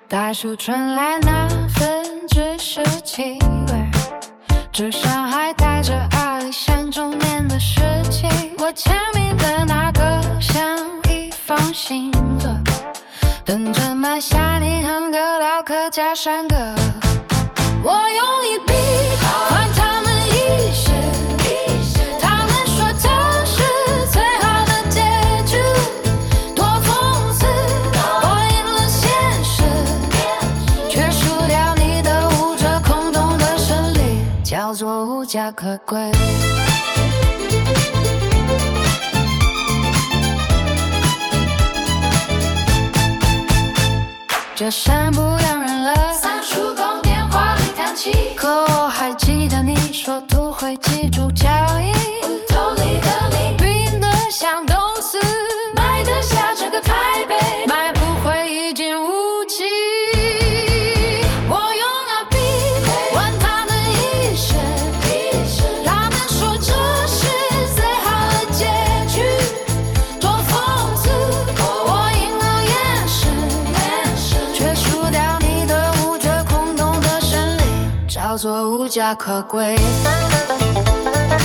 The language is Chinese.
大树传来那份知识气味，纸上还带着20箱中年的事情。我签名的那个像一封信歌，等着买下你哼个老客家山歌。我用一笔换他们一世，他们说这是最好的结局，多讽刺。我赢了现实，却输掉你的无着空洞的胜利，叫做无家可归。这山不养人了，三叔公电话里叹气，可我还记得你说图会记住脚印。骨头里的你冰得像冻死，买得下这个台北，买不回一件武器。我用那笔换他们一生，他们说这是最好的结局，多讽刺。我赢了眼神，却输掉你的无着空洞的胜利，叫做无家可归。